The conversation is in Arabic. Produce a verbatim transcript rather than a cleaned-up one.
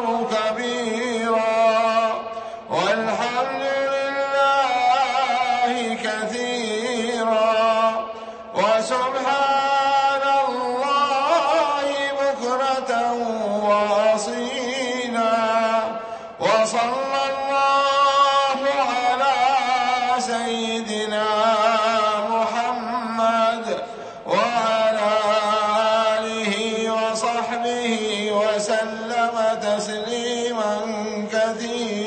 الله كبيرا والحمد لله كثيرا وسبحان الله بكرة وأصيلا وصلى الله على سيدنا محمد وعلى آله وصحبه وسلم تسليما كثيرا.